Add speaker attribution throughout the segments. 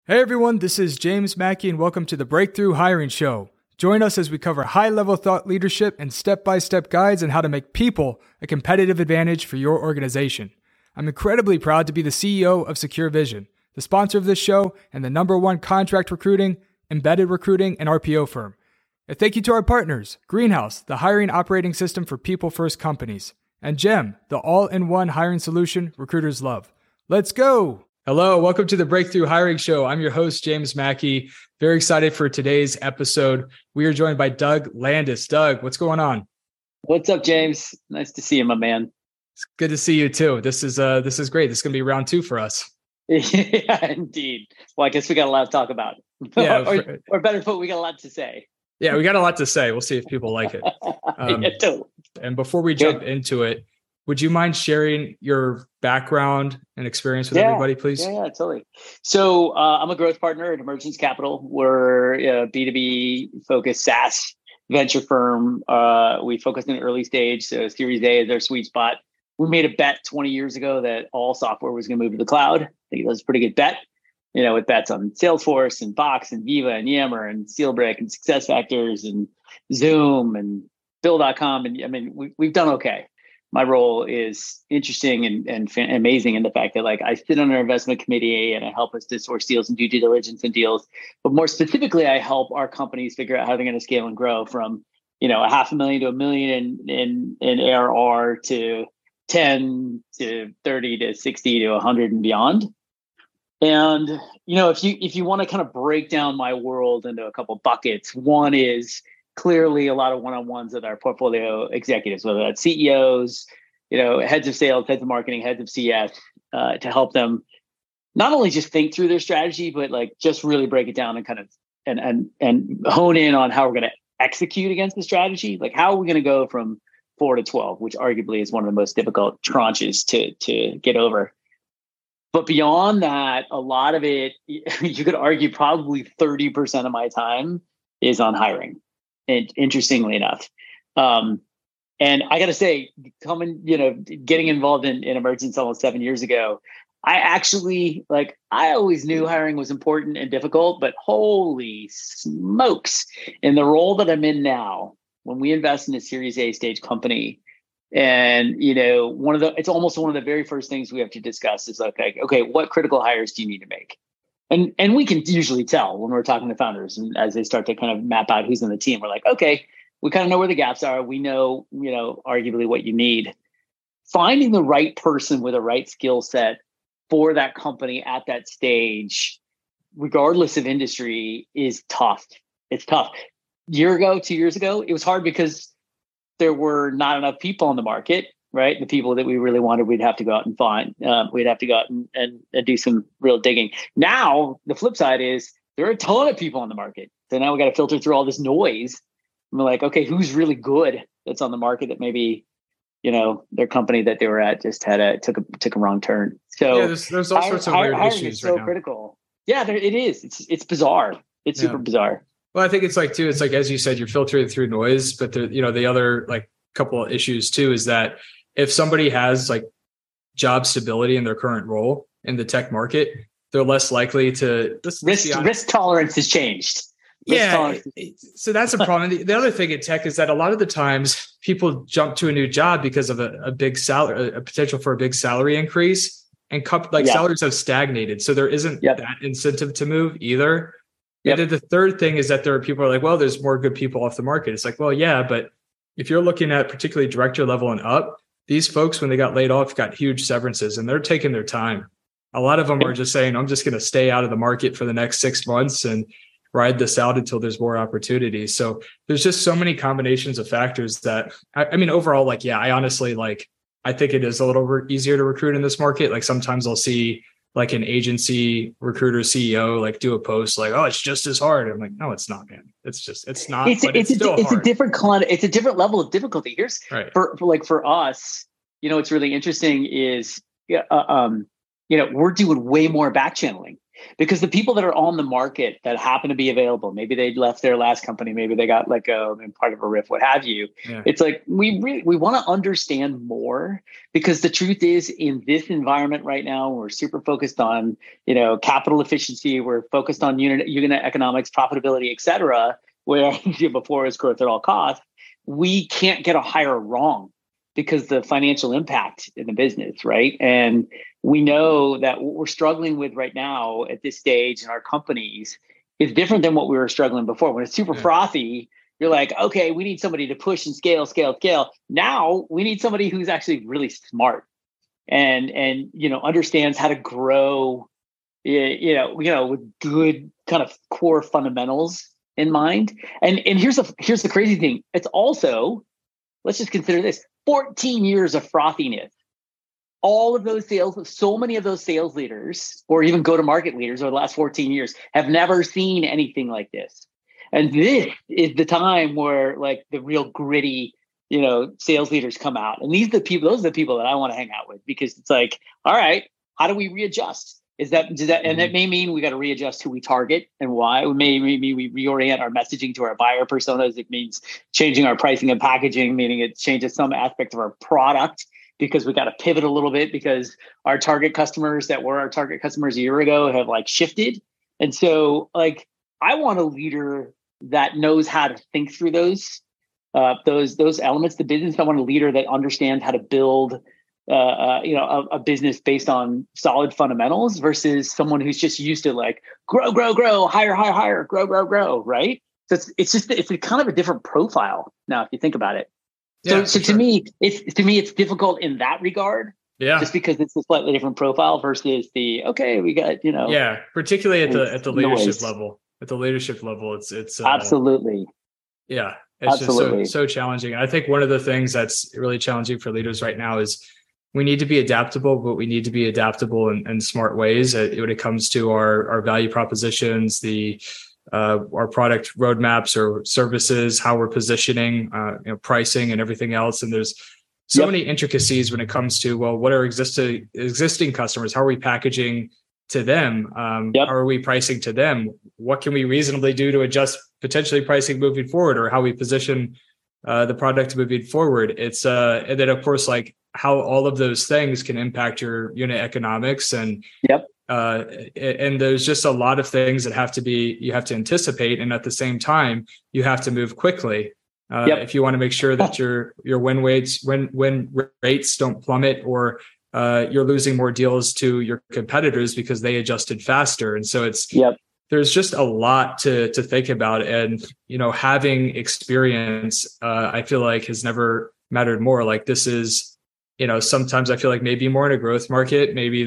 Speaker 1: Hey everyone, this is James Mackey and welcome to the Breakthrough Hiring Show. Join us as we cover high-level thought leadership and step-by-step guides on how to make people a competitive advantage for your organization. I'm incredibly proud to be the CEO of Secure Vision, the sponsor of this show and the #1 contract recruiting, embedded recruiting, and RPO firm. And thank you to our partners, Greenhouse, the hiring operating system for people-first companies, and GEM, the all-in-one hiring solution recruiters love. Let's go! Hello, welcome to the Breakthrough Hiring Show. I'm your host, James Mackey. Very excited for today's episode. We are joined by Doug Landis. Doug, what's going on?
Speaker 2: What's up, James? Nice to see you, my man.
Speaker 1: It's good to see you too. This is great. This is going to be round 2 for us.
Speaker 2: Yeah, indeed. Well, I guess we got a lot to talk about.
Speaker 1: Yeah,
Speaker 2: or better put, we got a lot to say.
Speaker 1: Yeah, we got a lot to say. We'll see if people like it.
Speaker 2: Yeah, totally.
Speaker 1: And before we jump into it, would you mind sharing your background and experience with everybody, please?
Speaker 2: Yeah, totally. So I'm a growth partner at Emergence Capital. We're a B2B focused SaaS venture firm. We focus in the early stage. So Series A is our sweet spot. We made a bet 20 years ago that all software was going to move to the cloud. I think that was a pretty good bet, with bets on Salesforce and Box and Viva and Yammer and SteelBrick and SuccessFactors and Zoom and Bill.com. And we've done okay. My role is interesting and amazing in the fact that I sit on our investment committee and I help us to source deals and do due diligence in deals. But more specifically, I help our companies figure out how they're going to scale and grow from, $500,000 to $1 million in ARR to 10 to 30 to 60 to 100 and beyond. And, if you want to kind of break down my world into a couple of buckets, one is clearly a lot of one-on-ones with our portfolio executives, whether that's CEOs, heads of sales, heads of marketing, heads of CS, to help them not only just think through their strategy, but just really break it down and kind of and hone in on how we're going to execute against the strategy. How are we going to go from 4 to 12, which arguably is one of the most difficult tranches to get over. But beyond that, a lot of it, you could argue probably 30% of my time is on hiring. And interestingly enough, and I got to say, getting involved in Emergence almost 7 years ago, I actually I always knew hiring was important and difficult, but holy smokes, in the role that I'm in now, when we invest in a Series A stage company, and it's almost one of the very first things we have to discuss is okay, what critical hires do you need to make? And we can usually tell when we're talking to founders, and as they start to kind of map out who's on the team, we're like, okay, we kind of know where the gaps are. We know, arguably what you need. Finding the right person with the right skill set for that company at that stage, regardless of industry, is tough. It's tough. 2 years ago, it was hard because there were not enough people on the market. Right. The people that we really wanted, we'd have to go out and find. We'd have to go out and do some real digging. Now, the flip side is there are a ton of people on the market. So now we got to filter through all this noise. And we're like, okay, who's really good that's on the market that maybe, their company that they were at just took a wrong turn. So
Speaker 1: yeah, there's all sorts of weird issues right now.
Speaker 2: Critical. Yeah, it is. It's bizarre. It's super bizarre.
Speaker 1: Well, I think it's too, it's as you said, you're filtering through noise, but the other couple of issues too is that if somebody has job stability in their current role in the tech market, they're less likely to
Speaker 2: risk tolerance has changed.
Speaker 1: So that's a problem. The other thing in tech is that a lot of the times people jump to a new job because of a big salary, a potential for a big salary increase, and salaries have stagnated. So there isn't that incentive to move either. And then the third thing is that there are people who are like, well, there's more good people off the market. It's well, yeah, but if you're looking at particularly director level and up, these folks, when they got laid off, got huge severances and they're taking their time. A lot of them are just saying, I'm just going to stay out of the market for the next 6 months and ride this out until there's more opportunities. So there's just so many combinations of factors that, overall, I honestly, I think it is a little easier to recruit in this market. Sometimes I'll see an agency recruiter CEO do a post oh, it's just as hard. I'm like, no, it's not, man. It's not. It's still hard.
Speaker 2: A different it's a different level of difficulty. Here's for us, what's really interesting is we're doing way more back channeling. because the people that are on the market that happen to be available, maybe they left their last company, maybe they got let go and part of a riff, what have you. Yeah. It's like we want to understand more, because the truth is, in this environment right now, we're super focused on, capital efficiency. We're focused on unit economics, profitability, et cetera, where before is growth at all costs. We can't get a hire wrong because the financial impact in the business, right? And we know that what we're struggling with right now at this stage in our companies is different than what we were struggling before. When it's super frothy, you're like, okay, we need somebody to push and scale. Now we need somebody who's actually really smart and understands how to grow, with good kind of core fundamentals in mind. And here's the crazy thing. It's also, let's just consider this, 14 years of frothiness. All of those so many of those sales leaders or even go-to-market leaders over the last 14 years have never seen anything like this. And this is the time where like the real gritty, sales leaders come out. And those are the people that I want to hang out with, because it's like, all right, how do we readjust? And that may mean we got to readjust who we target and why. It may mean we reorient our messaging to our buyer personas. It means changing our pricing and packaging, meaning it changes some aspect of our product, because we got to pivot a little bit because our target customers that were our target customers a year ago have like shifted. And so like, I want a leader that knows how to think through those elements of the business. I want a leader that understands how to build a business based on solid fundamentals versus someone who's just used to like grow, hire, grow, right? So it's a kind of a different profile now if you think about it. So to me, it's difficult in that regard. Yeah. Just because it's a slightly different profile versus we got,
Speaker 1: Yeah, particularly at the leadership level. At the leadership level, it's
Speaker 2: absolutely.
Speaker 1: Yeah. It's absolutely just so challenging. I think one of the things that's really challenging for leaders right now is we need to be adaptable, but we need to be adaptable in smart ways when it comes to our value propositions, our product roadmaps or services, how we're positioning, pricing and everything else. And there's so many intricacies when it comes to, well, what are existing customers? How are we packaging to them? How are we pricing to them? What can we reasonably do to adjust potentially pricing moving forward, or how we position the product moving forward? It's and then of course, like how all of those things can impact your unit economics, and and there's just a lot of things that you have to anticipate, and at the same time you have to move quickly if you want to make sure that your win rates don't plummet, or you're losing more deals to your competitors because they adjusted faster. And so there's just a lot to think about. And, having experience, I feel like has never mattered more. Like this is, sometimes I feel like maybe more in a growth market, maybe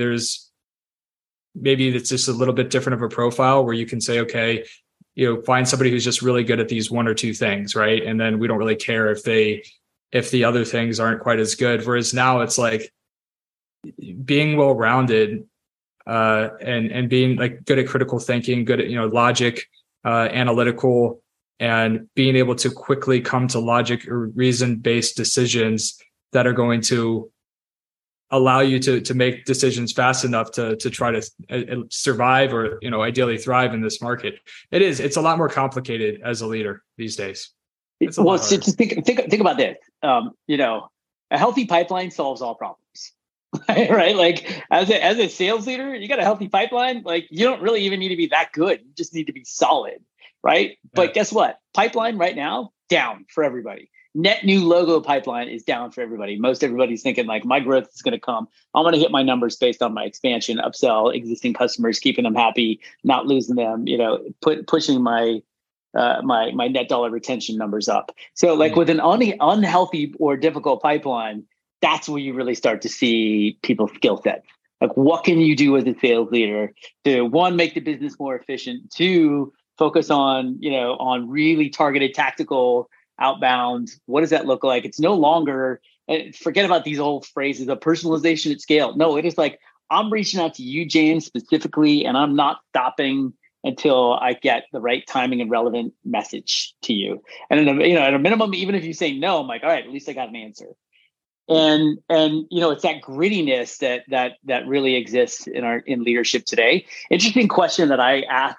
Speaker 1: it's just a little bit different of a profile where you can say, okay, find somebody who's just really good at these one or two things. Right. And then we don't really care if the other things aren't quite as good. Whereas now it's like, being well-rounded and being like good at critical thinking, good at logic, analytical, and being able to quickly come to logic or reason-based decisions that are going to allow you to make decisions fast enough to try to survive or ideally thrive in this market. It's a lot more complicated as a leader these days.
Speaker 2: Well, so just think about this. A healthy pipeline solves all problems. Right. Like as a sales leader, you got a healthy pipeline. Like you don't really even need to be that good. You just need to be solid. Right. Yeah. But guess what? Pipeline right now, down for everybody. Net new logo pipeline is down for everybody. Most everybody's thinking like my growth is going to come. I'm going to hit my numbers based on my expansion, upsell existing customers, keeping them happy, not losing them, pushing my net dollar retention numbers up. So like with an unhealthy or difficult pipeline, that's where you really start to see people's skill sets. Like, what can you do as a sales leader to, one, make the business more efficient, two, focus on, on really targeted tactical outbound. What does that look like? It's no longer, forget about these old phrases of personalization at scale. No, it is like, I'm reaching out to you, James, specifically, and I'm not stopping until I get the right timing and relevant message to you. And at a minimum, even if you say no, I'm like, all right, at least I got an answer. And it's that grittiness that really exists in leadership today. Interesting question that I ask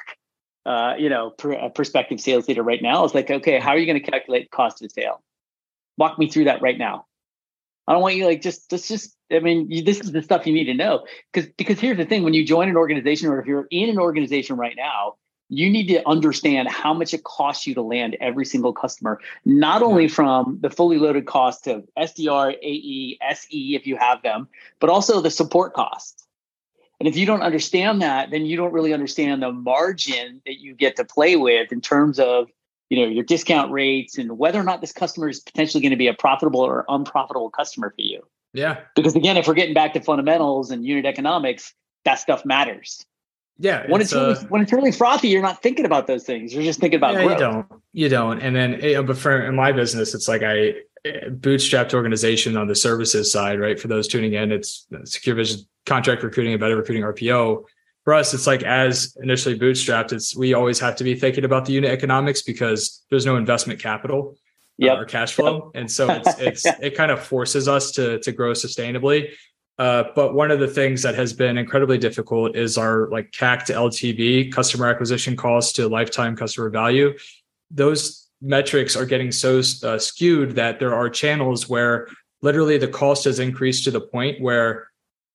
Speaker 2: a prospective sales leader right now is like, okay, how are you going to calculate cost of the sale? Walk me through that right now. I don't want you this is the stuff you need to know. Because here's the thing, when you join an organization, or if you're in an organization right now, you need to understand how much it costs you to land every single customer, not only from the fully loaded cost of SDR, AE, SE, if you have them, but also the support costs. And if you don't understand that, then you don't really understand the margin that you get to play with in terms of, your discount rates and whether or not this customer is potentially going to be a profitable or unprofitable customer for you.
Speaker 1: Yeah.
Speaker 2: Because again, if we're getting back to fundamentals and unit economics, that stuff matters.
Speaker 1: Yeah.
Speaker 2: When it's really frothy, you're not thinking about those things. You're just thinking about growth.
Speaker 1: You don't. And then, but in my business, it's like I bootstrapped organization on the services side, right? For those tuning in, it's Secure Vision, contract recruiting, and better recruiting, RPO. For us, it's like, as initially bootstrapped, we always have to be thinking about the unit economics because there's no investment capital or cash flow. And so it kind of forces us to grow sustainably. But one of the things that has been incredibly difficult is our CAC to LTV, customer acquisition cost to lifetime customer value. Those metrics are getting so skewed that there are channels where literally the cost has increased to the point where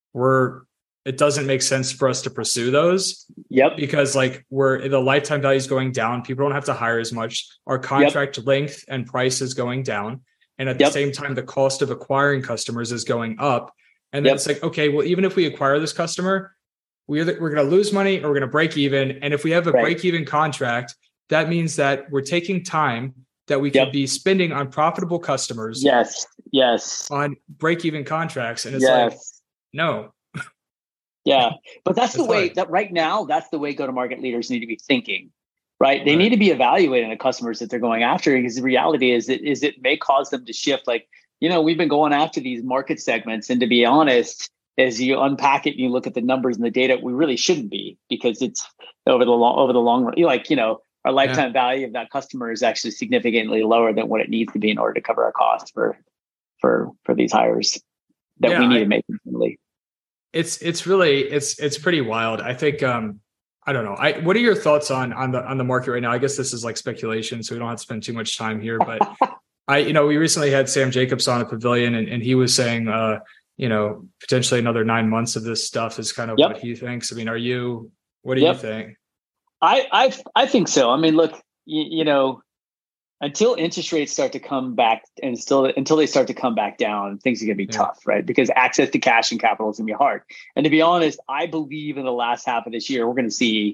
Speaker 1: it doesn't make sense for us to pursue those.
Speaker 2: Yep.
Speaker 1: Because the lifetime value is going down. People don't have to hire as much. Our contract length and price is going down. And at the same time, the cost of acquiring customers is going up. And then it's like, okay, well, even if we acquire this customer, we're going to lose money or we're going to break even. And if we have a break even contract, that means that we're taking time that we could be spending on profitable customers.
Speaker 2: Yes.
Speaker 1: On break even contracts. And it's no.
Speaker 2: Yeah. But that's the way that right now, that's the way go-to-market leaders need to be thinking, right? They need to be evaluating the customers that they're going after, because the reality is it may cause them to shift. We've been going after these market segments. And to be honest, as you unpack it and you look at the numbers and the data, we really shouldn't be, because it's over the long run, our lifetime value of that customer is actually significantly lower than what it needs to be in order to cover our costs for these hires that we need to make internally.
Speaker 1: It's really pretty wild. I think, I don't know. What are your thoughts on the market right now? I guess this is speculation, so we don't have to spend too much time here, but we recently had Sam Jacobs on a Pavilion, and he was saying, potentially another 9 months of this stuff is kind of what he thinks. I mean, what do you think?
Speaker 2: I think so. I mean, look, until interest rates start to come back and until they start to come back down, things are going to be tough, right? Because access to cash and capital is going to be hard. And to be honest, I believe in the last half of this year, we're going to see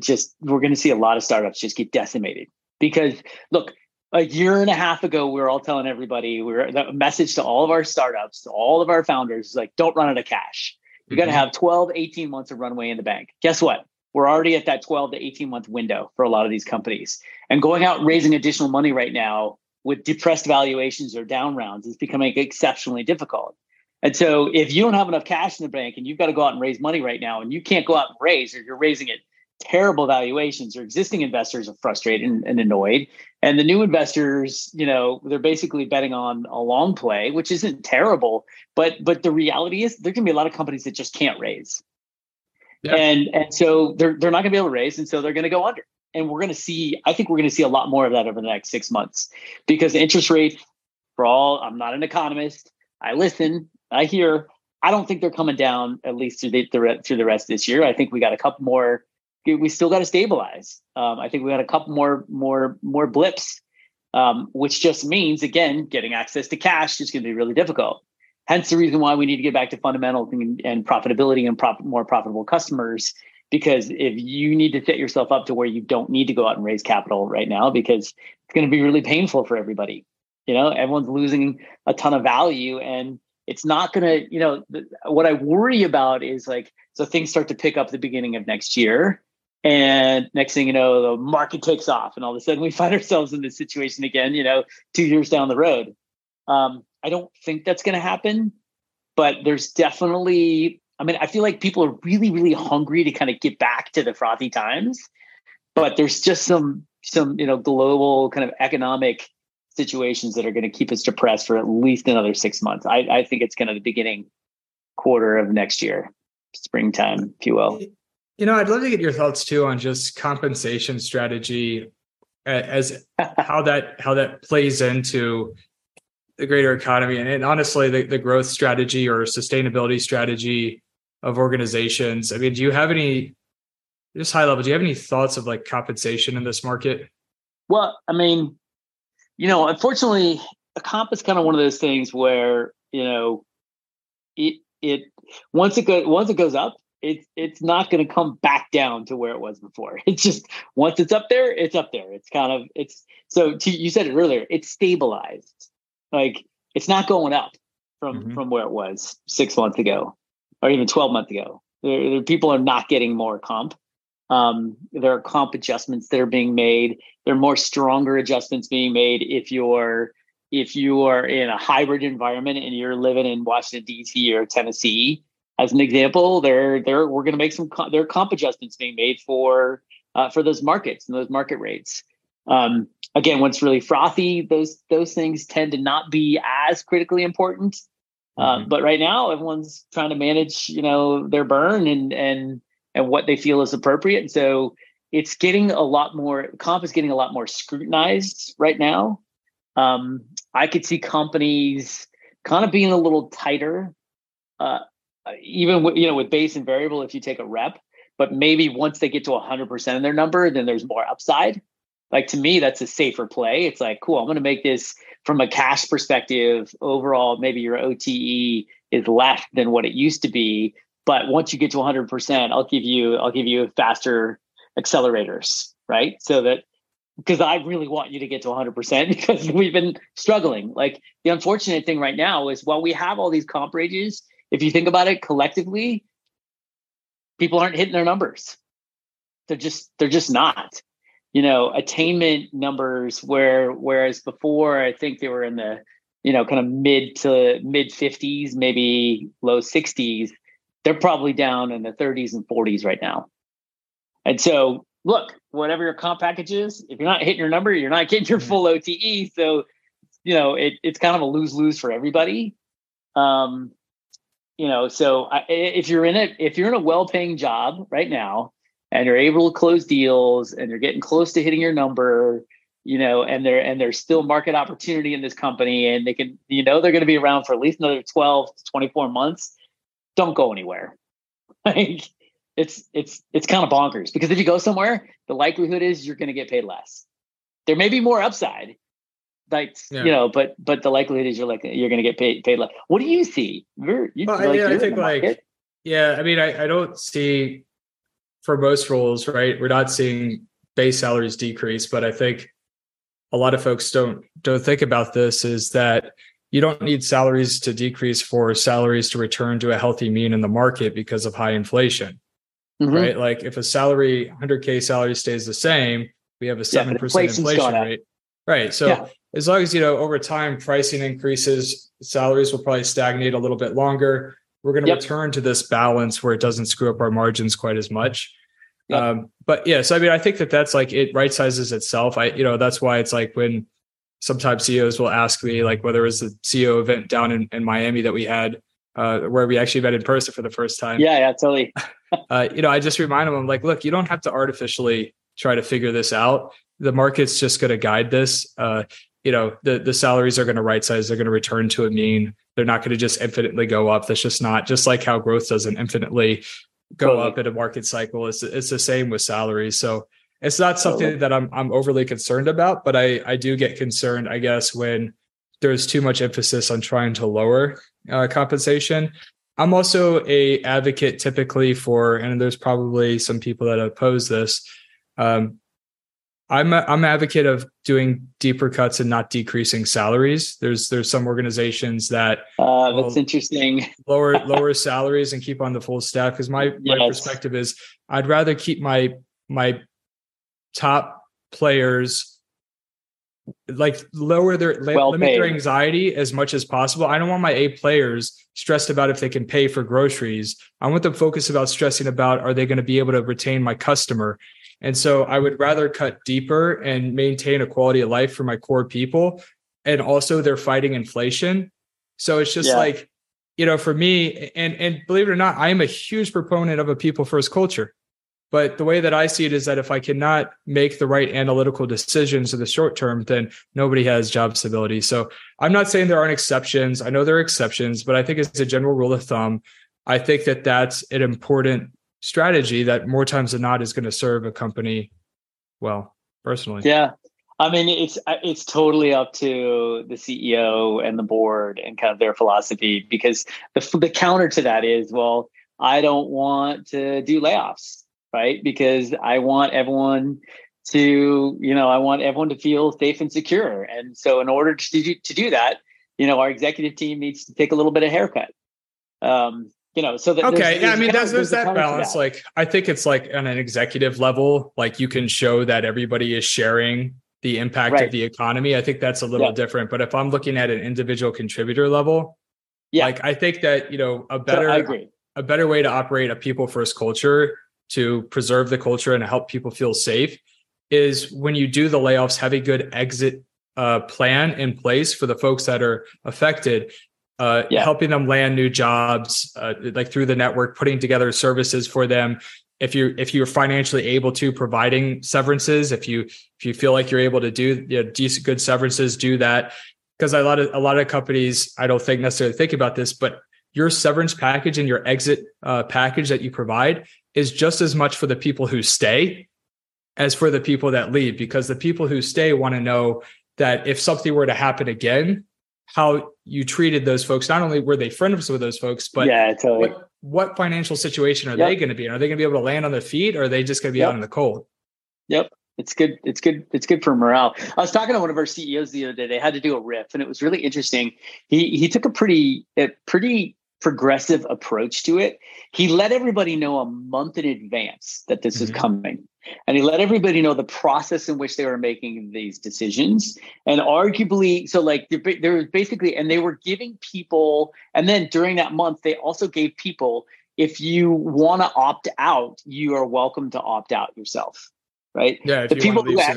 Speaker 2: a lot of startups just get decimated. Because look, a year and a half ago, we were all telling everybody, the message to all of our startups, to all of our founders, is like, don't run out of cash. You're going to have 12, 18 months of runway in the bank. Guess what? We're already at that 12 to 18 month window for a lot of these companies. And going out and raising additional money right now with depressed valuations or down rounds is becoming exceptionally difficult. And so if you don't have enough cash in the bank and you've got to go out and raise money right now, and you can't go out and raise, or you're raising at terrible valuations, your existing investors are frustrated and annoyed. And the new investors, they're basically betting on a long play, which isn't terrible. But the reality is there can be a lot of companies that just can't raise. Yeah. And so they're not going to be able to raise, and so they're going to go under. And I think we're going to see a lot more of that over the next 6 months, because interest rates, I'm not an economist. I listen, I hear. I don't think they're coming down, at least through the rest of this year. I think we got a couple more. We still got to stabilize. I think we got a couple more blips, which just means, again, getting access to cash is going to be really difficult. Hence the reason why we need to get back to fundamentals and profitability and more profitable customers. Because if you need to set yourself up to where you don't need to go out and raise capital right now, because it's going to be really painful for everybody. Everyone's losing a ton of value, and it's not going to, what I worry about is so things start to pick up the beginning of next year. And next thing you know, the market takes off, and all of a sudden we find ourselves in this situation again, 2 years down the road. I don't think that's going to happen, but there's definitely, I feel like people are really, really hungry to kind of get back to the frothy times, but there's just some global kind of economic situations that are going to keep us depressed for at least another 6 months. I think it's kind of the beginning quarter of next year, springtime, if you will.
Speaker 1: I'd love to get your thoughts too on just compensation strategy as how that plays into the greater economy and honestly the growth strategy or sustainability strategy of organizations. I mean, do you have any, just high level, do you have any thoughts of like compensation in this market?
Speaker 2: Well, I mean, unfortunately, a comp is kind of one of those things where, it once it goes up, it's not going to come back down to where it was before. It's just, once it's up there, it's up there. You said it earlier, it's stabilized. Like, it's not going up from where it was 6 months ago or even 12 months ago. People are not getting more comp. There are comp adjustments that are being made. There are more stronger adjustments being made if you are in a hybrid environment and you're living in Washington, D.C. or Tennessee. As an example, we're going to make there are comp adjustments being made for those markets and those market rates. Again, when it's really frothy, those things tend to not be as critically important. But right now, everyone's trying to manage, their burn and what they feel is appropriate. And so it's getting comp is getting a lot more scrutinized right now. I could see companies kind of being a little tighter, even with base and variable, if you take a rep, but maybe once they get to 100% of their number, then there's more upside. Like, to me, that's a safer play. It's like, cool, I'm going to make this from a cash perspective. Overall, maybe your OTE is less than what it used to be. But once you get to 100%, I'll give you faster accelerators, right? So that, because I really want you to get to 100% because we've been struggling. Like, the unfortunate thing right now is, while we have all these comp ranges, if you think about it collectively, people aren't hitting their numbers. They're just not. Attainment numbers whereas before, I think they were in the, kind of mid 50s, maybe low 60s. They're probably down in the 30s and 40s right now. And so, look, whatever your comp package is, if you're not hitting your number, you're not getting your full OTE. So, it's kind of a lose-lose for everybody. So if you're in a well-paying job right now, and you're able to close deals and you're getting close to hitting your number, and there's still market opportunity in this company, and they can, they're going to be around for at least another 12 to 24 months. Don't go anywhere. Like, it's kind of bonkers, because if you go somewhere, the likelihood is you're going to get paid less. There may be more upside, but the likelihood is you're going to get paid less. What do you see?
Speaker 1: I don't see, for most roles, right, we're not seeing base salaries decrease, but I think a lot of folks don't think about this, is that you don't need salaries to decrease for salaries to return to a healthy mean in the market because of high inflation, right? Like, if a salary, 100K salary stays the same, we have a 7% inflation rate, right? So as long as, over time, pricing increases, salaries will probably stagnate a little bit longer. We're going to return to this balance where it doesn't screw up our margins quite as much. But yeah, so I mean, I think that's like, it right sizes itself. That's why it's like, when sometimes CEOs will ask me, like, whether it was the CEO event down in Miami that we had, where we actually met in person for the first time.
Speaker 2: Yeah, totally.
Speaker 1: I just remind them, I'm like, look, you don't have to artificially try to figure this out. The market's just going to guide this. The salaries are going to right size. They're going to return to a mean. They're not going to just infinitely go up. That's just not, just like how growth doesn't infinitely go up in a market cycle. It's the same with salaries. So it's not something that I'm overly concerned about, but I do get concerned, I guess, when there's too much emphasis on trying to lower compensation. I'm also a advocate typically for, and there's probably some people that oppose this. I'm an advocate of doing deeper cuts and not decreasing salaries. There's some organizations that
Speaker 2: that's interesting.
Speaker 1: lower salaries and keep on the full staff. Because my perspective is, I'd rather keep my top players, like, limit their anxiety as much as possible. I don't want my A players stressed about if they can pay for groceries. I want them focused about stressing about, are they going to be able to retain my customer? And so I would rather cut deeper and maintain a quality of life for my core people and also they're fighting inflation. So it's just like, for me, and believe it or not, I am a huge proponent of a people first culture. But the way that I see it is that if I cannot make the right analytical decisions in the short term, then nobody has job stability. So I'm not saying there aren't exceptions. I know there are exceptions, but I think it's a general rule of thumb. I think that that's an important strategy that more times than not is going to serve a company well, personally.
Speaker 2: Yeah. I mean, it's totally up to the CEO and the board and kind of their philosophy, because the counter to that is, well, I don't want to do layoffs, right? Because I want everyone to, feel safe and secure. And so in order to do that, our executive team needs to take a little bit of haircut. So that
Speaker 1: there's that balance. Like, I think it's like on an executive level, like you can show that everybody is sharing the impact of the economy. I think that's a little different. But if I'm looking at an individual contributor level, like I think that, a better way to operate a people first culture to preserve the culture and to help people feel safe is when you do the layoffs, have a good exit plan in place for the folks that are affected. Helping them land new jobs, like through the network, putting together services for them. If you're financially able to, providing severances. If you feel like you're able to do decent good severances, do that. Because a lot of companies, I don't think necessarily think about this, but your severance package and your exit package that you provide is just as much for the people who stay as for the people that leave. Because the people who stay want to know that if something were to happen again, how you treated those folks. Not only were they friends with those folks, but what financial situation are they going to be in? Are they going to be able to land on their feet, or are they just going to be out in the cold?
Speaker 2: Yep. It's good. It's good. It's good for morale. I was talking to one of our CEOs the other day. They had to do a riff, and it was really interesting. He took a pretty progressive approach to it. He let everybody know a month in advance that this is coming. And he let everybody know the process in which they were making these decisions. And arguably, so like there was basically, and they were giving people, and then during that month, they also gave people, if you want to opt out, you are welcome to opt out yourself, right?
Speaker 1: Yeah.
Speaker 2: The people who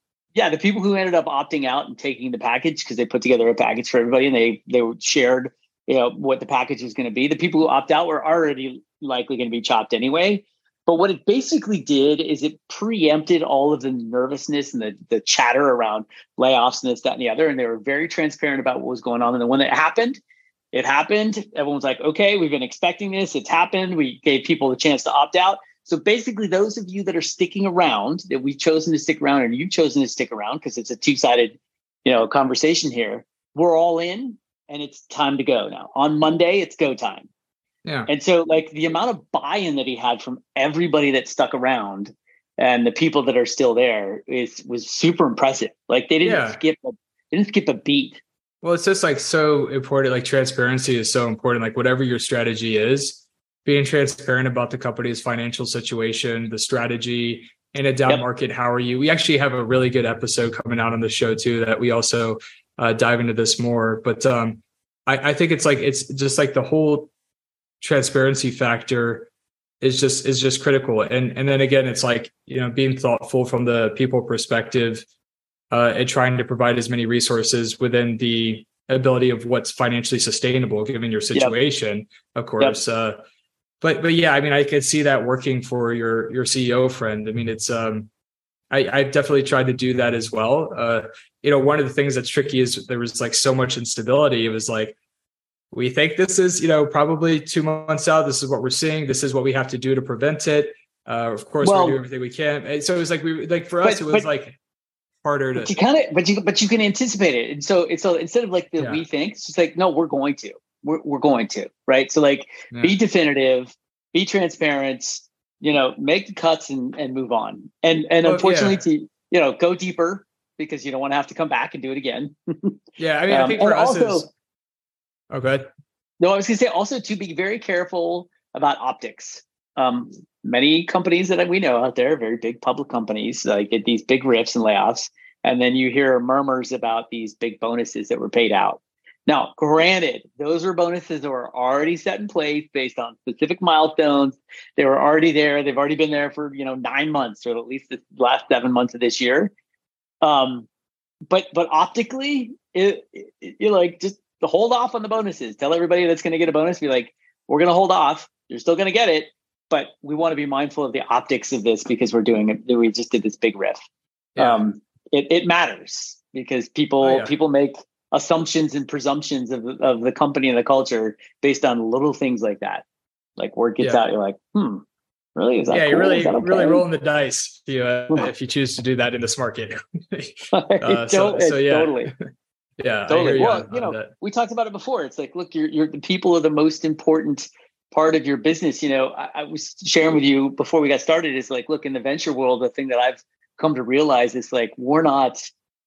Speaker 2: ended up opting out and taking the package, because they put together a package for everybody and they shared, what the package was going to be. The people who opt out were already likely going to be chopped anyway. But what it basically did is it preempted all of the nervousness and the chatter around layoffs and this, that, and the other. And they were very transparent about what was going on. And then when it happened. Everyone was like, okay, we've been expecting this. It's happened. We gave people a chance to opt out. So basically, those of you that are sticking around, that we've chosen to stick around, and you've chosen to stick around because it's a two-sided, conversation here, we're all in, and it's time to go now. On Monday, it's go time.
Speaker 1: Yeah.
Speaker 2: And so like the amount of buy-in that he had from everybody that stuck around and the people that are still there was super impressive. Like they didn't skip a beat.
Speaker 1: Well, it's just like so important. Like transparency is so important. Like whatever your strategy is, being transparent about the company's financial situation, the strategy in a down market. How are you? We actually have a really good episode coming out on the show too, that we also dive into this more. But I think it's just like the whole transparency factor is just critical. And then again, it's like, being thoughtful from the people perspective and trying to provide as many resources within the ability of what's financially sustainable given your situation, of course. But yeah, I mean, I could see that working for your CEO friend. I mean, it's I've definitely tried to do that as well. One of the things that's tricky is there was like so much instability. It was like, we think this is, probably 2 months out. This is what we're seeing. This is what we have to do to prevent it. Of course, we're doing everything we can. And so it was like it was like harder to.
Speaker 2: But you can anticipate it. And so instead of like we think, it's just like, no, we're going to. We're going to, right? So like, be definitive, be transparent. Make the cuts and move on. And unfortunately, to go deeper, because you don't want to have to come back and do it again.
Speaker 1: Yeah, I mean, I think for us is. Oh, go ahead.
Speaker 2: No, I was going to say also to be very careful about optics. Many companies that we know out there, very big public companies, get these big riffs and layoffs. And then you hear murmurs about these big bonuses that were paid out. Now, granted, those are bonuses that were already set in place based on specific milestones. They were already there. They've already been there for, 9 months, or at least the last 7 months of this year. But optically, you're like, just hold off on the bonuses. Tell everybody that's going to get a bonus, be like, we're going to hold off. You're still going to get it, but we want to be mindful of the optics of this because we're doing it. We just did this big riff. Yeah. It matters because people make assumptions and presumptions of the company and the culture based on little things like that. Like word gets out, you're like, really? Is that cool?
Speaker 1: You're really rolling the dice if you choose to do that in this market.
Speaker 2: Totally.
Speaker 1: Yeah,
Speaker 2: totally. Well, we talked about it before. It's like, look, you're the people are the most important part of your business. I was sharing with you before we got started is like, look, in the venture world, the thing that I've come to realize is like, we're not,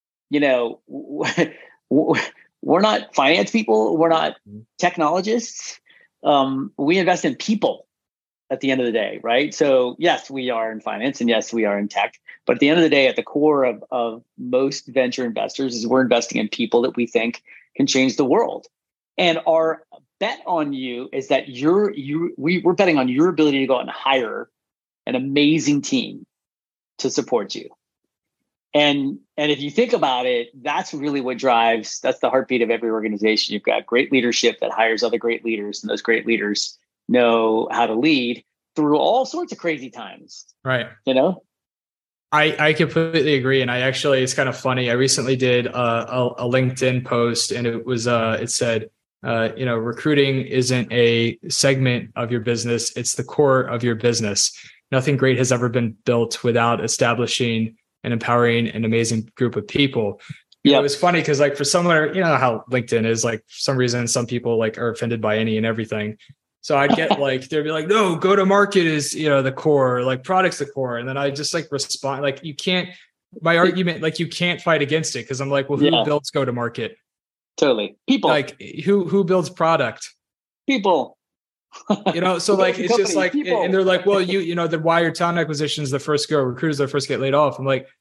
Speaker 2: we're not finance people. We're not technologists. We invest in people at the end of the day, right? So yes, we are in finance and yes, we are in tech. But at the end of the day, at the core of most venture investors is we're investing in people that we think can change the world. And our bet on you is that we're betting on your ability to go out and hire an amazing team to support you. And if you think about it, that's really what that's the heartbeat of every organization. You've got great leadership that hires other great leaders, and those great leaders know how to lead through all sorts of crazy times.
Speaker 1: Right. I completely agree. And it's kind of funny. I recently did a LinkedIn post and it said, recruiting isn't a segment of your business. It's the core of your business. Nothing great has ever been built without establishing and empowering an amazing group of people. It was funny because like for someone, how LinkedIn is, like for some reason, some people like are offended by any and everything. So I'd get like, they'd be like, no, go to market is, the core, like product's the core. And then I just like respond, like my argument, like you can't fight against it. Cause I'm like, well, who builds go to market?
Speaker 2: Totally. People.
Speaker 1: Like who builds product?
Speaker 2: People.
Speaker 1: So like, it's just like, people. And they're like, well, the why your talent acquisition is the first go, recruiters are the first get laid off. I'm like,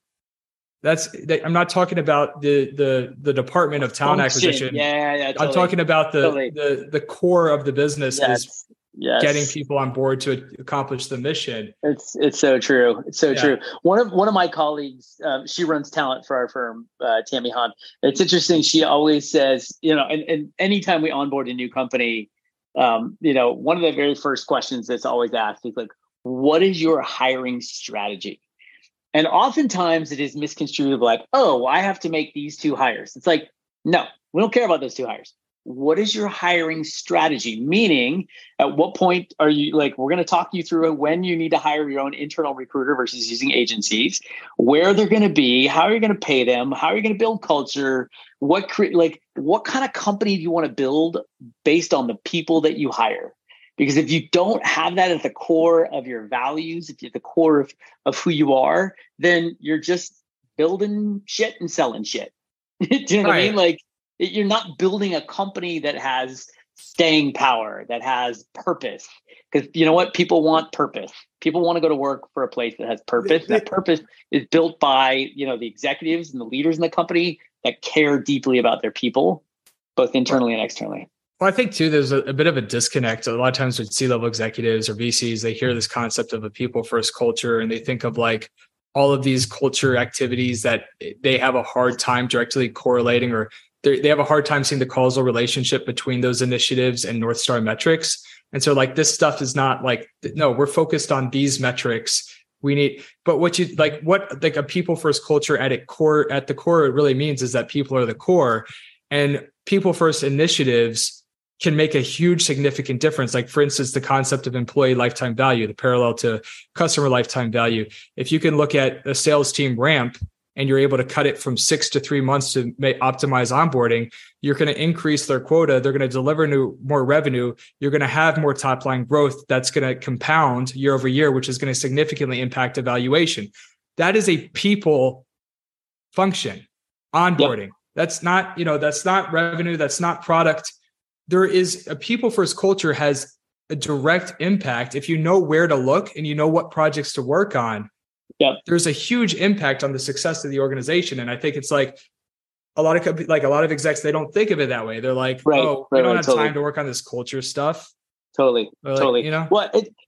Speaker 1: I'm not talking about the department of talent acquisition.
Speaker 2: Yeah, totally.
Speaker 1: I'm talking about the core of the business is getting people on board to accomplish the mission.
Speaker 2: It's so true. It's so true. One of my colleagues, she runs talent for our firm, Tammy Hahn. It's interesting. She always says, and anytime we onboard a new company, one of the very first questions that's always asked is like, what is your hiring strategy? And oftentimes it is misconstrued like, oh, I have to make these 2 hires. It's like, no, we don't care about those 2 hires. What is your hiring strategy? Meaning, at what point are you like, we're going to talk you through when you need to hire your own internal recruiter versus using agencies, where they're going to be, how are you going to pay them, how are you going to build culture, what kind of company do you want to build based on the people that you hire? Because if you don't have that at the core of your values, if you're at the core of who you are, then you're just building shit and selling shit. Do you know what I mean? Like you're not building a company that has staying power, that has purpose. Because you know what? People want purpose. People want to go to work for a place that has purpose. That purpose is built by, the executives and the leaders in the company that care deeply about their people, both internally and externally.
Speaker 1: Well, I think too, there's a bit of a disconnect. A lot of times with C-level executives or VCs, they hear this concept of a people first culture and they think of like all of these culture activities that they have a hard time directly correlating, or they have a hard time seeing the causal relationship between those initiatives and North Star metrics. And so like this stuff is not like, no, we're focused on these metrics. But what a people first culture at the core, it really means is that people are the core, and people first initiatives can make a huge significant difference. Like for instance, the concept of employee lifetime value, the parallel to customer lifetime value. If you can look at a sales team ramp and you're able to cut it from 6 to 3 months to optimize onboarding, you're going to increase their quota. They're going to deliver more revenue. You're going to have more top line growth that's going to compound year over year, which is going to significantly impact evaluation. That is a people function, onboarding. Yep. That's not revenue. That's not product. There is a people first culture has a direct impact. If you know where to look and you know what projects to work on, there's a huge impact on the success of the organization. And I think it's like a lot of execs, they don't think of it that way. They're like, we don't have time to work on this culture stuff.
Speaker 2: Totally.
Speaker 1: Well,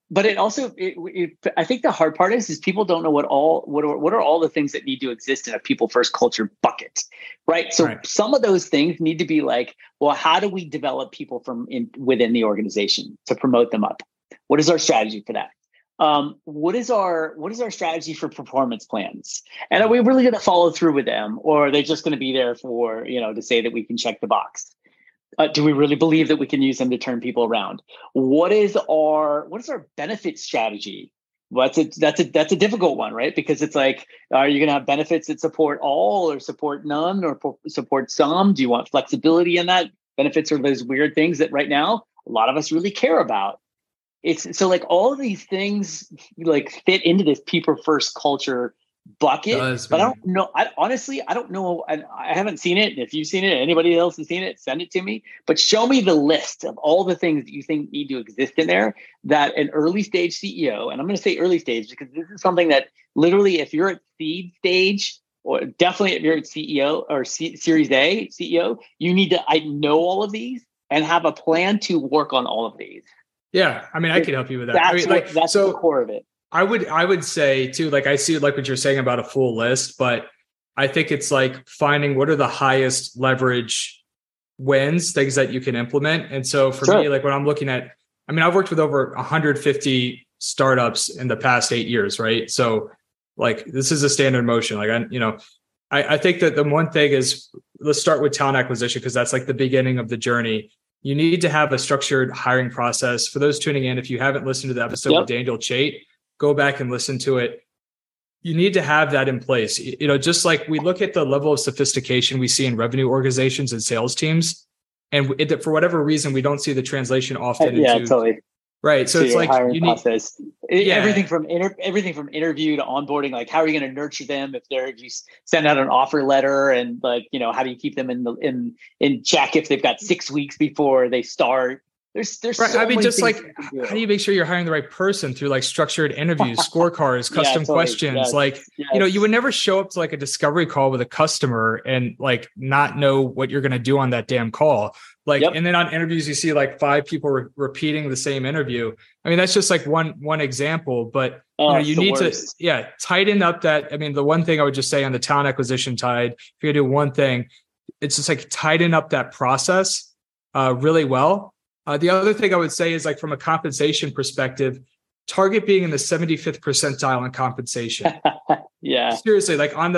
Speaker 2: but it also, I think the hard part is people don't know what are all the things that need to exist in a people first culture bucket, right? So some of those things need to be like, well, how do we develop people within the organization to promote them up? What is our strategy for that? What is our strategy for performance plans? And are we really going to follow through with them, or are they just going to be there for, to say that we can check the box? Do we really believe that we can use them to turn people around? What is our benefit strategy? Well, that's a difficult one, right? Because it's like, are you going to have benefits that support all, or support none, or support some? Do you want flexibility in that? Benefits are those weird things that right now a lot of us really care about. It's so like all of these things like fit into this people first culture bucket, but I don't know. Honestly, I don't know. I haven't seen it. If you've seen it, anybody else has seen it, send it to me. But show me the list of all the things that you think need to exist in there that an early stage CEO, and I'm going to say early stage because this is something that literally, if you're at seed stage, or definitely if you're at CEO or Series A CEO, you need to know all of these and have a plan to work on all of these.
Speaker 1: Yeah, I mean, I can help you with that.
Speaker 2: That's the core of it.
Speaker 1: I would say too, like I see like what you're saying about a full list, but I think it's like finding what are the highest leverage wins, things that you can implement. And so for me, like when I'm looking at, I mean, I've worked with over 150 startups in the past 8 years, right? So like this is a standard motion. Like I think that the one thing is, let's start with talent acquisition because that's like the beginning of the journey. You need to have a structured hiring process. For those tuning in, if you haven't listened to the episode with Daniel Chait, go back and listen to it. You need to have that in place. Just like we look at the level of sophistication we see in revenue organizations and sales teams, and for whatever reason, we don't see the translation often.
Speaker 2: Totally.
Speaker 1: Right. So it's like
Speaker 2: you need process. Everything from interview to onboarding. Like, how are you going to nurture them if you send out an offer letter, and like, how do you keep them in check if they've got 6 weeks before they start? There's right. So
Speaker 1: just like, how do you make sure you're hiring the right person through like structured interviews, scorecards, custom questions? You would never show up to like a discovery call with a customer and like not know what you're going to do on that damn call. And then on interviews, you see like 5 people repeating the same interview. I mean, that's just like one example, but you need to, tighten up that. I mean, the one thing I would just say on the talent acquisition side, if you're gonna do one thing, it's just like tighten up that process really well. The other thing I would say is like from a compensation perspective, target being in the 75th percentile in compensation. Seriously, like on the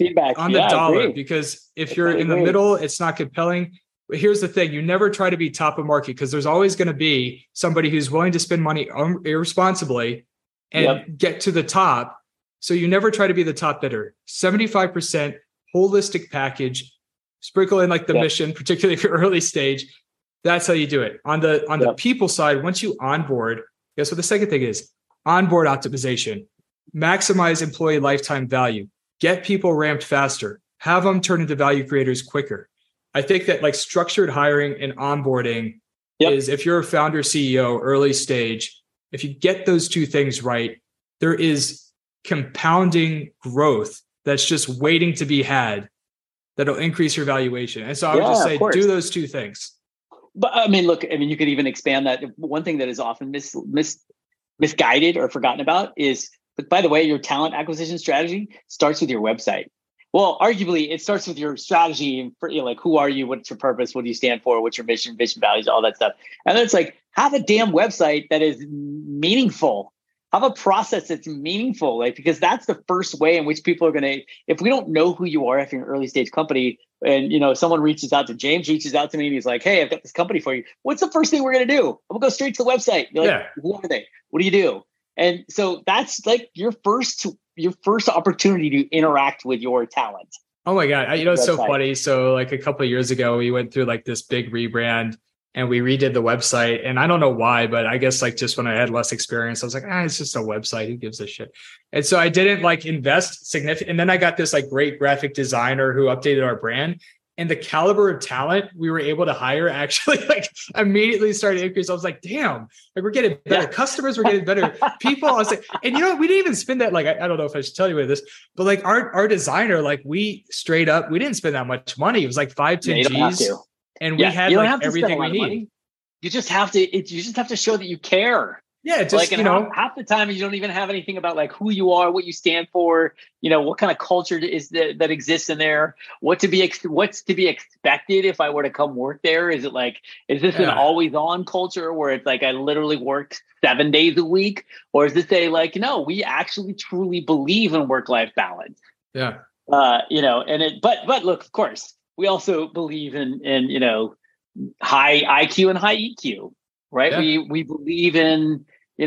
Speaker 1: dollar, because if you're in the middle, it's not compelling. But here's the thing, you never try to be top of market because there's always going to be somebody who's willing to spend money irresponsibly and get to the top. So you never try to be the top bidder. 75% holistic package, sprinkle in like the mission, particularly if you're early stage. That's how you do it. On the people side, once you onboard, guess what the second thing is? Onboard optimization. Maximize employee lifetime value. Get people ramped faster. Have them turn into value creators quicker. I think that like structured hiring and onboarding is, if you're a founder, CEO, early stage, if you get those two things right, there is compounding growth that's just waiting to be had that'll increase your valuation. And so I would just say, do those two things.
Speaker 2: But I mean, look, you could even expand that. One thing that is often misguided or forgotten about is, by the way, your talent acquisition strategy starts with your website. Well, arguably, it starts with your strategy for like, who are you? What's your purpose? What do you stand for? What's your mission, vision, values, all that stuff. And then it's like, have a damn website that is meaningful. Have a process that's meaningful, like, because that's the first way in which people are going to, if we don't know who you are, if you're an early stage company and, someone reaches out to James, reaches out to me and he's like, hey, I've got this company for you. What's the first thing we're going to do? I'm going to go straight to the website. You're like, who are they? What do you do? And so that's like your first opportunity to interact with your talent.
Speaker 1: Oh my God. It's so funny. So like a couple of years ago, we went through like this big rebrand and we redid the website. And I don't know why, but I guess like just when I had less experience, I was like, it's just a website. Who gives a shit? And so I didn't like invest significant. And then I got this like great graphic designer who updated our brand. And the caliber of talent we were able to hire actually like immediately started to increase. I was like, damn, like we're getting better. Customers were getting better. People, I was like, and we didn't even spend that. Like, I don't know if I should tell you this, but like our designer, like we straight up, we didn't spend that much money. It was like 5-10 G's. And we had like everything we need.
Speaker 2: You just have to show that you care.
Speaker 1: Yeah, just,
Speaker 2: like, and half the time you don't even have anything about like who you are, what you stand for, what kind of culture is that exists in there, what's to be expected if I were to come work there. Is this an always on culture where it's like I literally work 7 days a week, or is this no, we actually truly believe in work-life balance.
Speaker 1: Yeah.
Speaker 2: But look, of course, we also believe in high IQ and high EQ, right? Yeah. We believe in,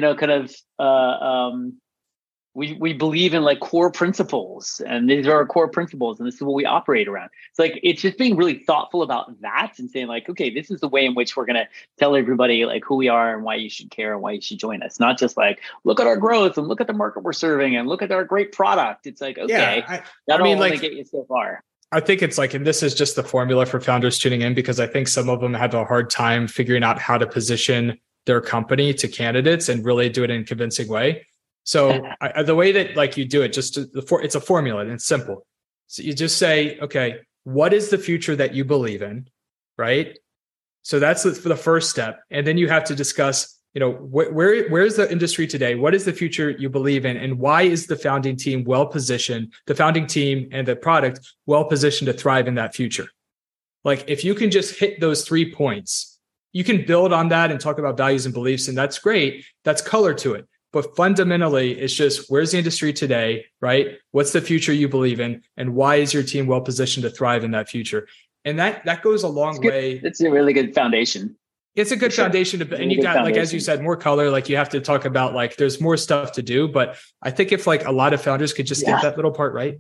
Speaker 2: we believe in like core principles, and these are our core principles, and this is what we operate around. It's it's just being really thoughtful about that and saying like, okay, this is the way in which we're going to tell everybody like who we are and why you should care and why you should join us. Not just like, look at our growth and look at the market we're serving and look at our great product. It's like, okay, that'll only get you so far.
Speaker 1: I think it's and this is just the formula for founders tuning in, because I think some of them have a hard time figuring out how to position their company to candidates and really do it in a convincing way. So the way that you do it, it's a formula and it's simple. So you just say, okay, what is the future that you believe in? Right. So that's for the first step. And then you have to discuss, where's the industry today? What is the future you believe in? And why is the founding team the founding team and the product well positioned to thrive in that future? Like if you can just hit those 3 points, you can build on that and talk about values and beliefs. And that's great. That's color to it. But fundamentally, it's just, where's the industry today, right? What's the future you believe in? And why is your team well positioned to thrive in that future? And that goes a long way.
Speaker 2: It's a really good foundation.
Speaker 1: It's a good foundation and you got, as you said, more color. You have to talk about there's more stuff to do. But I think if a lot of founders could just get that little part right,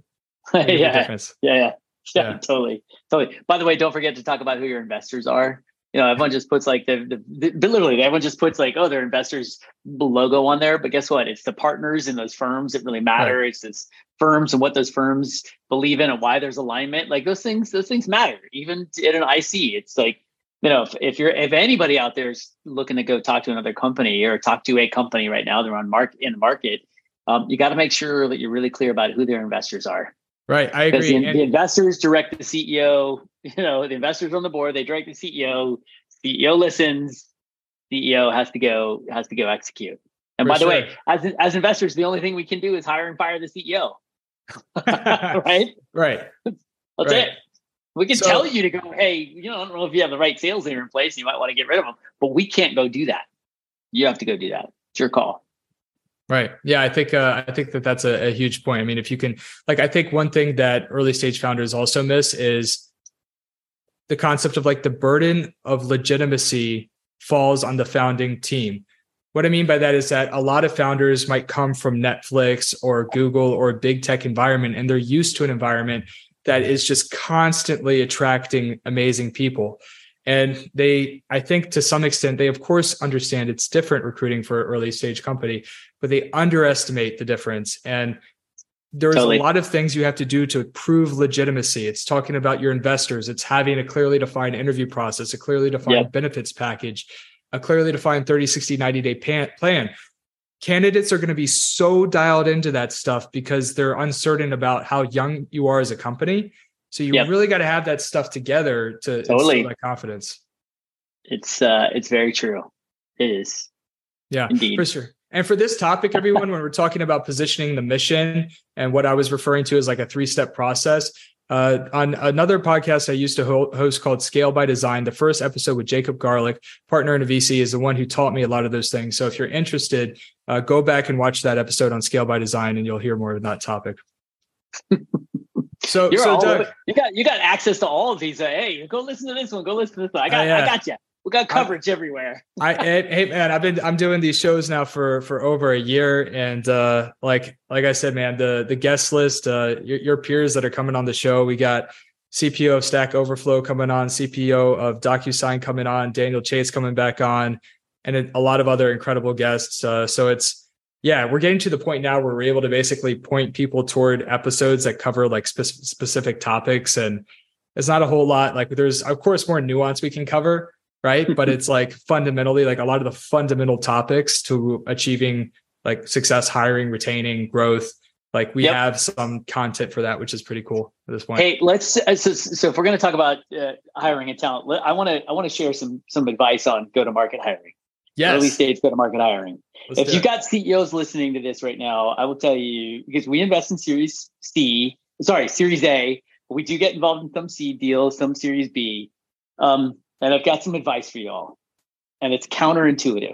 Speaker 2: yeah, totally. By the way, don't forget to talk about who your investors are. Everyone just puts literally everyone just puts their investors logo on there. But guess what? It's the partners in those firms that really matter. Right. It's those firms and what those firms believe in and why there's alignment. Those things matter. Even at an IC, it's if anybody out there is looking to go talk to another company or talk to a company right now, they're in the market. You got to make sure that you're really clear about who their investors are.
Speaker 1: Right. I agree.
Speaker 2: The investors direct the CEO, the investors on the board, they direct the CEO, CEO listens, CEO has to go execute. And by the way, as investors, the only thing we can do is hire and fire the CEO. Right.
Speaker 1: Right.
Speaker 2: That's it. We can tell you to go, hey, I don't know if you have the right sales leader in place, you might want to get rid of them, but we can't go do that. You have to go do that. It's your call.
Speaker 1: Right. Yeah. I think that's a huge point. I mean, if you can, I think one thing that early stage founders also miss is the concept of the burden of legitimacy falls on the founding team. What I mean by that is that a lot of founders might come from Netflix or Google or a big tech environment, and they're used to an environment that is just constantly attracting amazing people. And I think to some extent, they of course understand it's different recruiting for an early stage company, but they underestimate the difference. And there's a lot of things you have to do to prove legitimacy. It's talking about your investors. It's having a clearly defined interview process, a clearly defined benefits package, a clearly defined 30, 60, 90-day plan. Candidates are going to be so dialed into that stuff because they're uncertain about how young you are as a company. So you really got to have that stuff together to instill that confidence.
Speaker 2: It's very true. It is.
Speaker 1: Yeah,
Speaker 2: indeed.
Speaker 1: For sure. And for this topic, everyone, when we're talking about positioning the mission and what I was referring to as a 3-step process, on another podcast I used to host called Scale by Design, the first episode with Jacob Garlick, partner in a VC, is the one who taught me a lot of those things. So if you're interested, go back and watch that episode on Scale by Design, and you'll hear more of that topic. So Doug,
Speaker 2: you got access to all of these. Hey, go listen to this one. Go listen to this one. I got you. We got coverage everywhere.
Speaker 1: Hey man, I'm doing these shows now for over a year, and like I said, man, the guest list, your peers that are coming on the show. We got CPO of Stack Overflow coming on, CPO of DocuSign coming on, Daniel Chase coming back on, and a lot of other incredible guests. So it's. Yeah, we're getting to the point now where we're able to basically point people toward episodes that cover specific topics. And it's not a whole lot. There's, of course, more nuance we can cover, right? But it's fundamentally a lot of the fundamental topics to achieving success, hiring, retaining, growth. We have some content for that, which is pretty cool at this point.
Speaker 2: Hey, let's so if we're going to talk about hiring and talent, I want to share some advice on go-to-market hiring. Early stage go-to-market hiring.
Speaker 1: If
Speaker 2: you got CEOs listening to this right now, I will tell you, because we invest in Series A, but we do get involved in some seed deals, some Series B. And I've got some advice for y'all. And it's counterintuitive.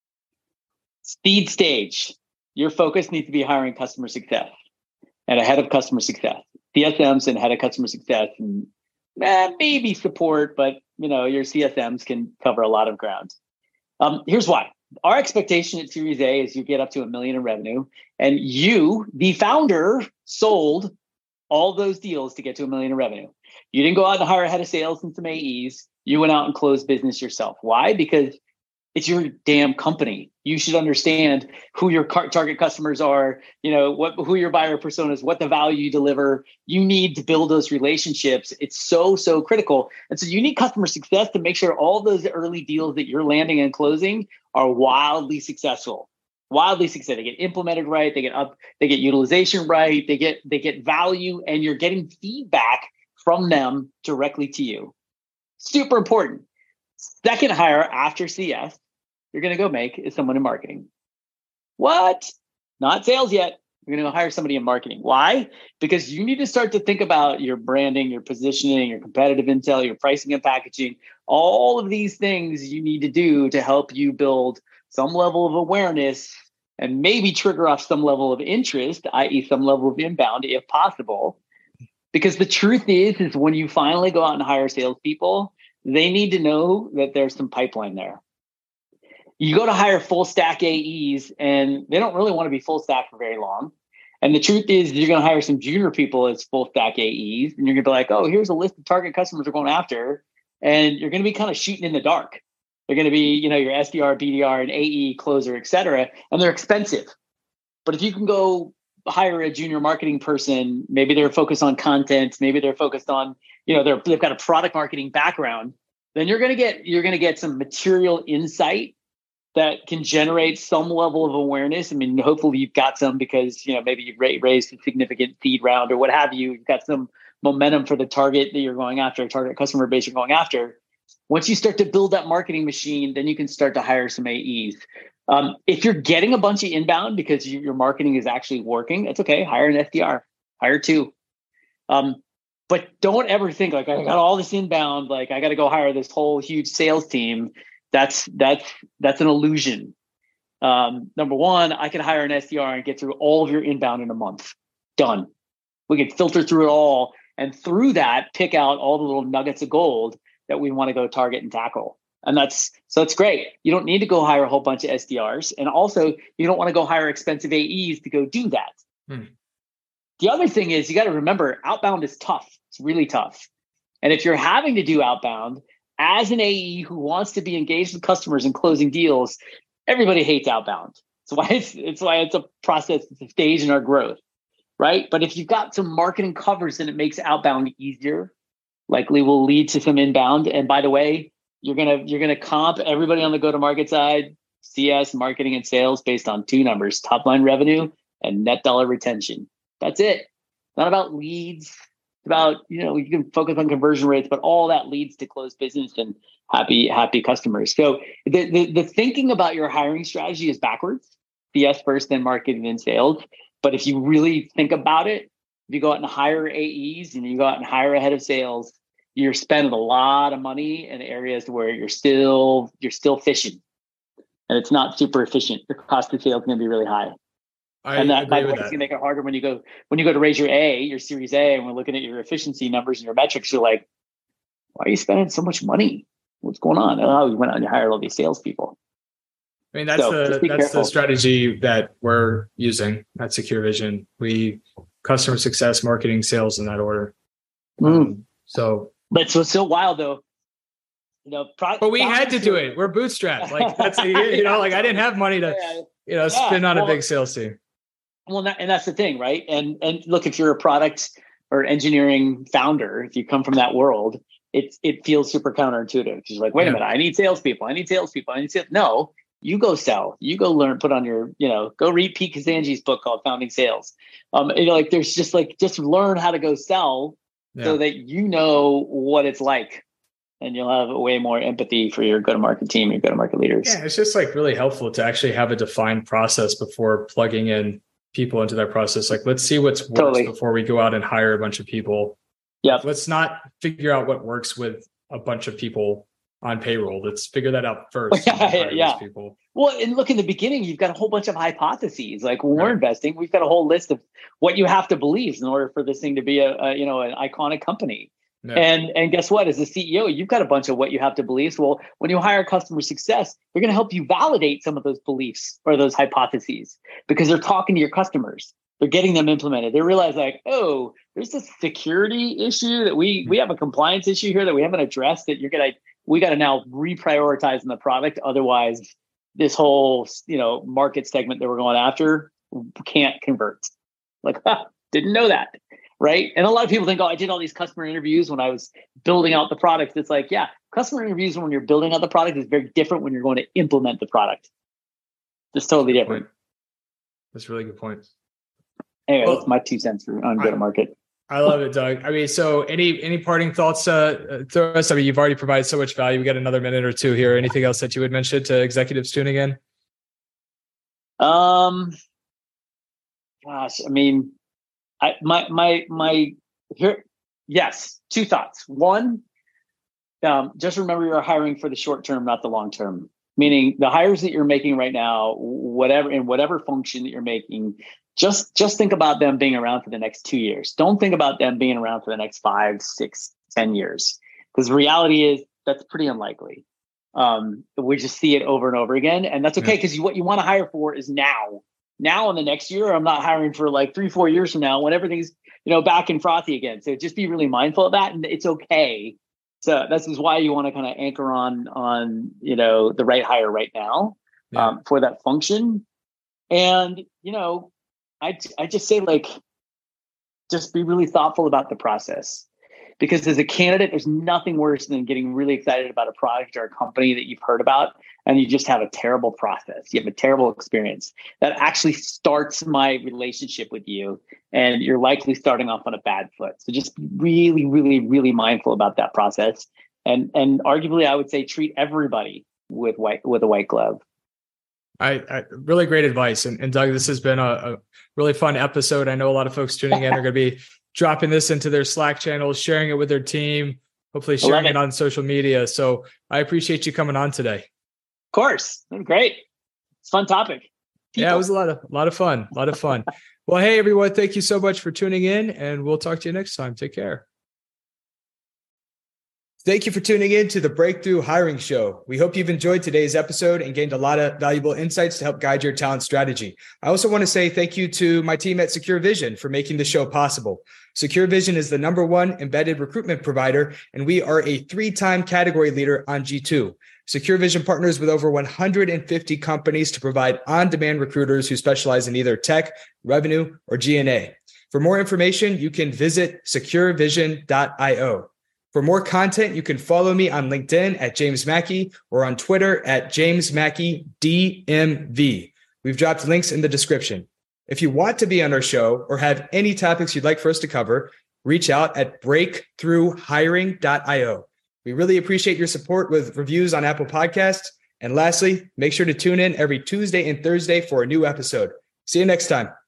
Speaker 2: Seed stage, your focus needs to be hiring customer success and a head of customer success. CSMs and head of customer success, and maybe support, but your CSMs can cover a lot of ground. Here's why. Our expectation at Series A is you get up to $1 million in revenue, and you, the founder, sold all those deals to get to $1 million in revenue. You didn't go out and hire a head of sales and some AEs. You went out and closed business yourself. Why? Because it's your damn company. You should understand who your target customers are, who your buyer persona is, what the value you deliver. You need to build those relationships. It's so, so critical. And so you need customer success to make sure all those early deals that you're landing and closing are wildly successful. Wildly successful. They get implemented right. They get utilization right. They get value, and you're getting feedback from them directly to you. Super important. Second hire after CS you're going to go make is someone in marketing. What? Not sales yet. You're going to go hire somebody in marketing. Why? Because you need to start to think about your branding, your positioning, your competitive intel, your pricing and packaging. All of these things you need to do to help you build some level of awareness and maybe trigger off some level of interest, i.e. some level of inbound if possible. Because the truth is when you finally go out and hire salespeople, they need to know that there's some pipeline there. You go to hire full stack AEs and they don't really want to be full stack for very long. And the truth is you're going to hire some junior people as full stack AEs, and you're going to be like, oh, here's a list of target customers we're going after. And you're going to be kind of shooting in the dark. They're going to be, your SDR, BDR, and AE, closer, et cetera. And they're expensive. But if you can go hire a junior marketing person, maybe they're focused on content, maybe they're focused on, they've got a product marketing background, then you're going to get some material insight that can generate some level of awareness. I mean, hopefully you've got some because, maybe you've raised a significant seed round or what have you. You've got some momentum for the target that you're going after, target customer base you're going after. Once you start to build that marketing machine, then you can start to hire some AEs. If you're getting a bunch of inbound because your marketing is actually working, that's okay. Hire an SDR, hire two. But don't ever think like, I got all this inbound, like I got to go hire this whole huge sales team. That's an illusion. Number one, I can hire an SDR and get through all of your inbound in a month. Done. We can filter through it all, and through that, pick out all the little nuggets of gold that we want to go target and tackle. And that's great. You don't need to go hire a whole bunch of SDRs. And also, you don't want to go hire expensive AEs to go do that. The other thing is you got to remember, outbound is tough. It's really tough. And if you're having to do outbound, as an AE who wants to be engaged with customers and closing deals, everybody hates outbound. It's why it's a process, it's a stage in our growth, right? But if you've got some marketing covers, then it makes outbound easier. Likely will lead to some inbound. And by the way, you're gonna comp everybody on the go-to-market side, CS, marketing, and sales based on two numbers: top line revenue and net dollar retention. That's it. Not about leads. About, you can focus on conversion rates, but all that leads to closed business and happy customers. So the thinking about your hiring strategy is backwards. CS first, then marketing, then sales. But if you really think about it, if you go out and hire AEs and you go out and hire a head of sales, you're spending a lot of money in areas where you're still fishing, and it's not super efficient. Your cost of sales is going to be really high. And that, by the way, it's going to make it harder when you go to raise your Series A, and we're looking at your efficiency numbers and your metrics. You're like, why are you spending so much money? What's going on? Oh, you went out and you hired all these salespeople.
Speaker 1: I mean, that's the strategy that we're using at Secure Vision. We customer success, marketing, sales in that order.
Speaker 2: But what's so wild though.
Speaker 1: But we had to do it. We're bootstrapped. Like that's I didn't have money to spend on a big sales team.
Speaker 2: Well, and that's the thing, right? And look, if you're a product or engineering founder, if you come from that world, it feels super counterintuitive. It's like, wait a minute, I need salespeople. No, you go sell. You go learn. Put on your, go read Pete Kazanji's book called Founding Sales. There's just learn how to go sell so that you know what it's like. and you'll have way more empathy for your go-to-market team, your go-to-market leaders.
Speaker 1: Yeah, it's just like really helpful to actually have a defined process before plugging in people into that process. Like, let's see what's works before we go out and hire a bunch of people.
Speaker 2: Yeah.
Speaker 1: Let's not figure out what works with a bunch of people on payroll. Let's figure that out first.
Speaker 2: Yeah. People. Well, and look, in the beginning, you've got a whole bunch of hypotheses. Like when we're investing, we've got a whole list of what you have to believe in order for this thing to be an iconic company. Yeah. And guess what? As a CEO, you've got a bunch of what you have to believe. So, well, when you hire customer success, they're going to help you validate some of those beliefs or those hypotheses because they're talking to your customers. They're getting them implemented. They realize like, oh, there's this security issue that we have a compliance issue here that we haven't addressed that we got to now reprioritize in the product. Otherwise, this whole, market segment that we're going after can't convert. Like, didn't know that. Right. And a lot of people think, oh, I did all these customer interviews when I was building out the product. It's like, yeah, customer interviews when you're building out the product is very different when you're going to implement the product. It's totally different.
Speaker 1: That's a really good point.
Speaker 2: Anyway, that's my 2 cents on go-to-market.
Speaker 1: I love it, Doug. I mean, so any parting thoughts to us? I mean, you've already provided so much value. We got another minute or two here. Anything else that you would mention to executives tuning in?
Speaker 2: Gosh, I mean, yes, 2 thoughts. One, just remember you're hiring for the short term, not the long term. Meaning the hires that you're making right now, whatever function that you're making, just think about them being around for the next 2 years. Don't think about them being around for the next 5, 6, 10 years. Because the reality is that's pretty unlikely. We just see it over and over again. And that's okay, because what you want to hire for is now. Now in the next year, I'm not hiring for like 3-4 years from now when everything's, back and frothy again. So just be really mindful of that. And it's okay. So this is why you want to kind of anchor on, the right hire right now for that function. And, I just say just be really thoughtful about the process. Because as a candidate, there's nothing worse than getting really excited about a product or a company that you've heard about, and you just have a terrible process. You have a terrible experience that actually starts my relationship with you, and you're likely starting off on a bad foot. So just be really, really, really mindful about that process. And arguably, I would say treat everybody with a white glove.
Speaker 1: I really great advice. And Doug, this has been a really fun episode. I know a lot of folks tuning in are going to be dropping this into their Slack channels, sharing it with their team, hopefully sharing it on social media. So I appreciate you coming on today. Of
Speaker 2: course. Great. It's a fun topic.
Speaker 1: Yeah, it was a lot of fun. Well, hey, everyone. Thank you so much for tuning in, and we'll talk to you next time. Take care. Thank you for tuning in to the Breakthrough Hiring Show. We hope you've enjoyed today's episode and gained a lot of valuable insights to help guide your talent strategy. I also want to say thank you to my team at Secure Vision for making the show possible. Secure Vision is the #1 embedded recruitment provider, and we are a 3-time category leader on G2. Secure Vision partners with over 150 companies to provide on-demand recruiters who specialize in either tech, revenue, or G&A. For more information, you can visit securevision.io. For more content, you can follow me on LinkedIn at James Mackey or on Twitter at James Mackey DMV. We've dropped links in the description. If you want to be on our show or have any topics you'd like for us to cover, reach out at breakthroughhiring.io. We really appreciate your support with reviews on Apple Podcasts. And lastly, make sure to tune in every Tuesday and Thursday for a new episode. See you next time.